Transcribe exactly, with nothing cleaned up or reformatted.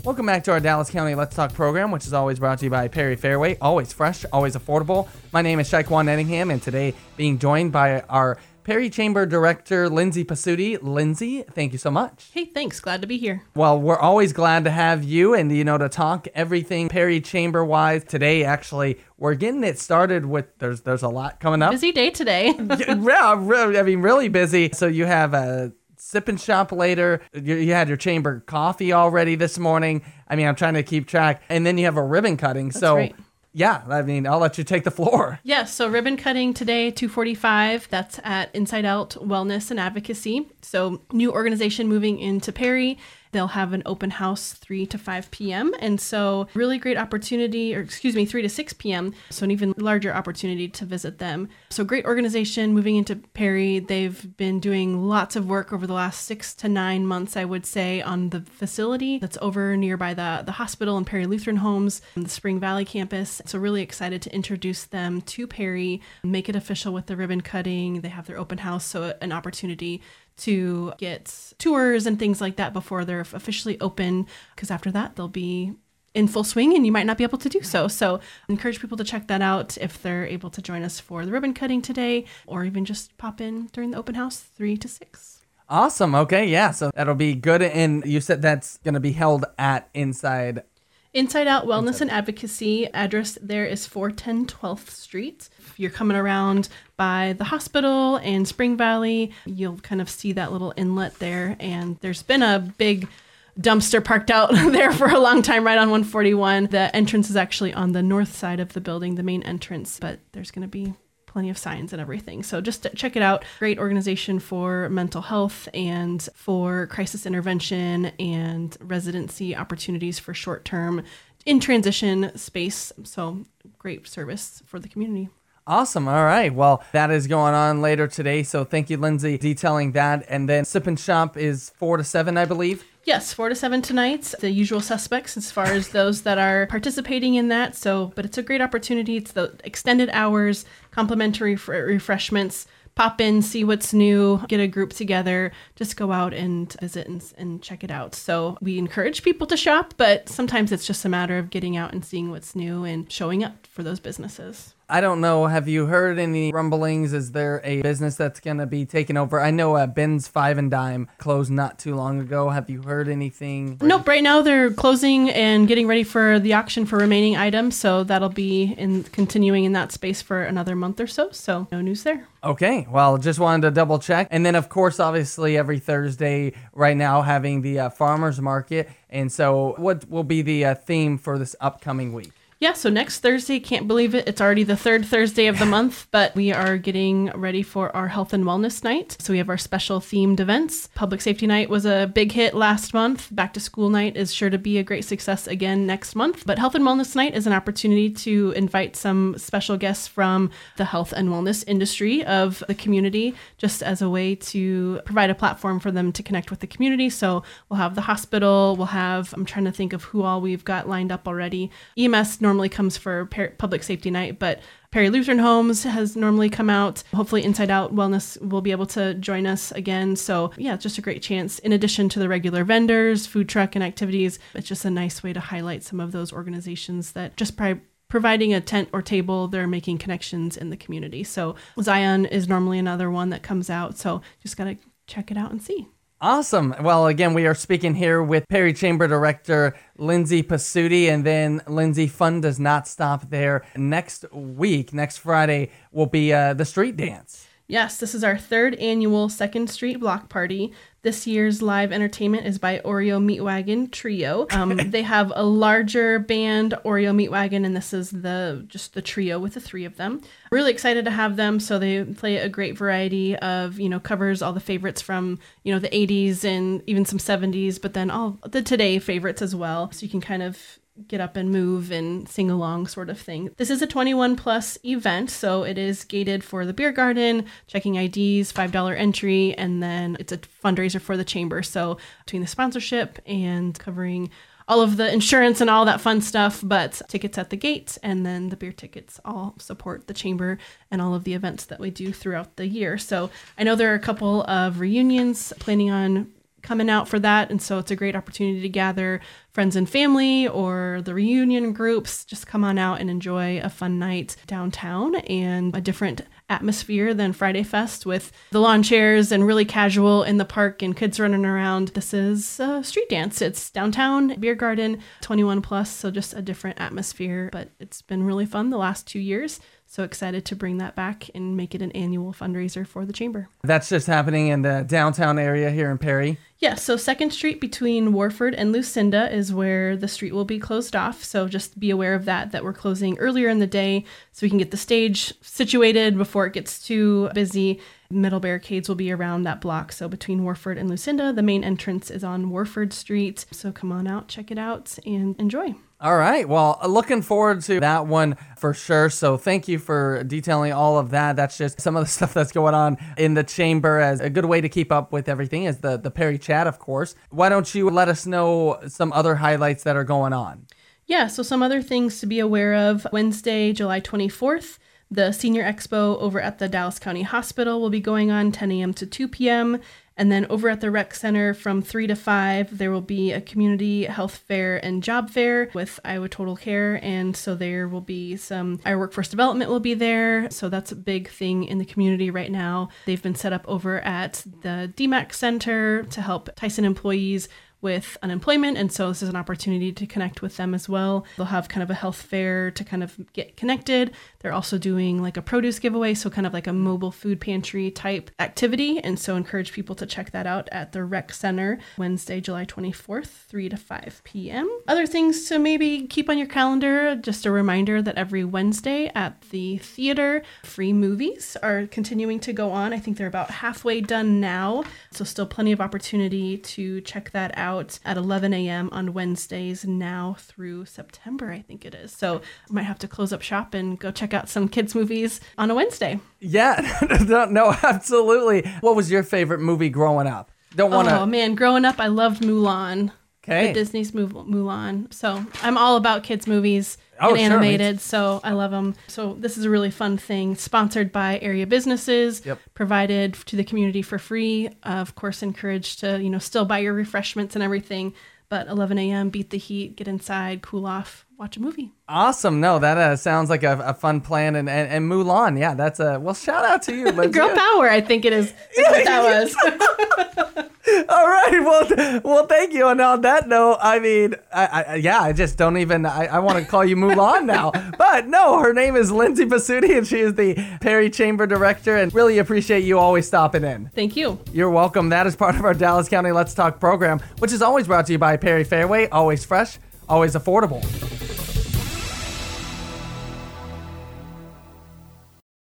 Welcome back to our Dallas County Let's Talk program, which is always brought to you by Perry Fairway. Always fresh, always affordable. My name is Shaquan Ettingham, and today being joined by our Perry Chamber Director, Lindsay Pasuti. Lindsay, thank you so much. Hey, thanks. Glad to be here. Well, we're always glad to have you and, you know, to talk everything Perry Chamber-wise. Today, actually, we're getting it started with, there's there's a lot coming up. Busy day today. Yeah, really, I mean, really busy. So you have a sip and shop later. You, you had your chamber coffee already this morning. I mean, I'm trying to keep track. And then you have a ribbon cutting. That's so right. Yeah, I mean, I'll let you take the floor. Yes, yeah, so ribbon cutting today, two forty-five. That's at Inside Out Wellness and Advocacy. So new organization moving into Perry. They'll have an open house three to five p.m. And so really great opportunity, or excuse me, three to six p.m. So an even larger opportunity to visit them. So great organization moving into Perry. They've been doing lots of work over the last six to nine months, I would say, on the facility that's over nearby the, the hospital and Perry Lutheran Homes, the Spring Valley campus. So really excited to introduce them to Perry, make it official with the ribbon cutting. They have their open house, so an opportunity to get tours and things like that before they're officially open, because after that they'll be in full swing and you might not be able to do so. So I encourage people to check that out if they're able to join us for the ribbon cutting today, or even just pop in during the open house three to six. Awesome. Okay. Yeah. So that'll be good. And you said that's going to be held at Inside Inside Out Wellness and Advocacy. Address there is four ten twelfth Street. If you're coming around by the hospital and Spring Valley, you'll kind of see that little inlet there. And there's been a big dumpster parked out there for a long time right on one forty-one. The entrance is actually on the north side of the building, the main entrance, but there's going to be plenty of signs and everything. So just check it out. Great organization for mental health and for crisis intervention and residency opportunities for short-term in transition space. So great service for the community. Awesome. All right. Well, that is going on later today. So thank you, Lindsay, detailing that. And then Sip and Shop is four to seven, I believe. Yes, four to seven tonight. The usual suspects as far as those that are participating in that. So, but it's a great opportunity. It's the extended hours, complimentary f- refreshments. Pop in, see what's new, get a group together, just go out and visit and, and check it out. So we encourage people to shop, but sometimes it's just a matter of getting out and seeing what's new and showing up for those businesses. I don't know. Have you heard any rumblings? Is there a business that's going to be taken over? I know uh, Ben's Five and Dime closed not too long ago. Have you heard anything? Nope. Right now they're closing and getting ready for the auction for remaining items. So that'll be in continuing in that space for another month or so. So no news there. Okay. Well, just wanted to double check. And then, of course, obviously every Thursday right now having the uh, farmers market. And so what will be the uh, theme for this upcoming week? Yeah, so next Thursday, can't believe it, it's already the third Thursday of the month, but we are getting ready for our Health and Wellness Night. So we have our special themed events. Public Safety Night was a big hit last month. Back to School Night is sure to be a great success again next month. But Health and Wellness Night is an opportunity to invite some special guests from the health and wellness industry of the community, just as a way to provide a platform for them to connect with the community. So we'll have the hospital, we'll have, I'm trying to think of who all we've got lined up already. E M S normally comes for per- Public Safety Night, but Perry Lutheran Homes has normally come out. Hopefully Inside Out Wellness will be able to join us again. So yeah, it's just a great chance. In addition to the regular vendors, food truck and activities, it's just a nice way to highlight some of those organizations that just pri- providing a tent or table, they're making connections in the community. So Zion is normally another one that comes out. So just got to check it out and see. Awesome. Well, again, we are speaking here with Perry Chamber Director Lindsay Pasuti, and then Lindsay, fun does not stop there. Next week, next Friday, will be uh, the street dance. Yes, this is our third annual Second Street Block Party. This year's live entertainment is by Oreo Meatwagon Trio. Um, they have a larger band, Oreo Meatwagon, and this is the just the trio with the three of them. Really excited to have them. So they play a great variety of, you know, covers, all the favorites from, you know, the eighties and even some seventies, but then all the today favorites as well. So you can kind of get up and move and sing along sort of thing. This is a twenty-one plus event, so it is gated for the beer garden, checking I Ds, five dollars entry, and then it's a fundraiser for the chamber. So between the sponsorship and covering all of the insurance and all that fun stuff, but tickets at the gate and then the beer tickets all support the chamber and all of the events that we do throughout the year. So I know there are a couple of reunions planning on coming out for that. And so it's a great opportunity to gather friends and family or the reunion groups. Just come on out and enjoy a fun night downtown and a different atmosphere than Friday Fest with the lawn chairs and really casual in the park and kids running around. This is uh, street dance. It's downtown, beer garden, twenty-one plus, so just a different atmosphere. But it's been really fun the last two years. So excited to bring that back and make it an annual fundraiser for the Chamber. That's just happening in the downtown area here in Perry. Yeah, so second Street between Warford and Lucinda is where the street will be closed off. So just be aware of that, that we're closing earlier in the day so we can get the stage situated before it gets too busy. Metal barricades will be around that block. So between Warford and Lucinda, the main entrance is on Warford Street. So come on out, check it out, and enjoy. All right. Well, looking forward to that one for sure. So thank you for detailing all of that. That's just some of the stuff that's going on in the Chamber. As a good way to keep up with everything is the, the Perry Chat, of course. Why don't you let us know some other highlights that are going on? Yeah, so some other things to be aware of. Wednesday, July twenty-fourth, the Senior Expo over at the Dallas County Hospital will be going on ten a.m. to two p.m., and then over at the Rec Center from three to five, there will be a community health fair and job fair with Iowa Total Care. And so there will be some, our workforce development will be there. So that's a big thing in the community right now. They've been set up over at the D MAC Center to help Tyson employees with unemployment. And so this is an opportunity to connect with them as well. They'll have kind of a health fair to kind of get connected. They're also doing like a produce giveaway, so kind of like a mobile food pantry type activity. And so encourage people to check that out at the Rec Center, Wednesday, July twenty-fourth, three to five p.m. Other things to maybe keep on your calendar, just a reminder that every Wednesday at the theater, free movies are continuing to go on. I think they're about halfway done now. So still plenty of opportunity to check that out at eleven a.m. on Wednesdays now through September, I think it is. So I might have to close up shop and go check out some kids' movies on a Wednesday. Yeah, no, no, absolutely. What was your favorite movie growing up? Don't want to. Oh, man. Growing up, I loved Mulan. Okay. The Disney's Mulan. So I'm all about kids' movies. Oh, and sure, animated, so I love them. So this is a really fun thing, sponsored by area businesses, yep. provided to the community for free. Uh, of course, encouraged to, you know, still buy your refreshments and everything. But eleven a.m., beat the heat, get inside, cool off, watch a movie. Awesome. No, that uh, sounds like a, a fun plan. And, and, and Mulan, yeah, that's a, well, shout out to you. Girl power, I think it is, is what that was. All right. Well, well, thank you. And on that note, I mean, I, I yeah, I just don't even, I, I want to call you Mulan now. But no, her name is Lindsay Pasuti, and she is the Perry Chamber Director, and really appreciate you always stopping in. Thank you. You're welcome. That is part of our Dallas County Let's Talk program, which is always brought to you by Perry Fairway. Always fresh, always affordable.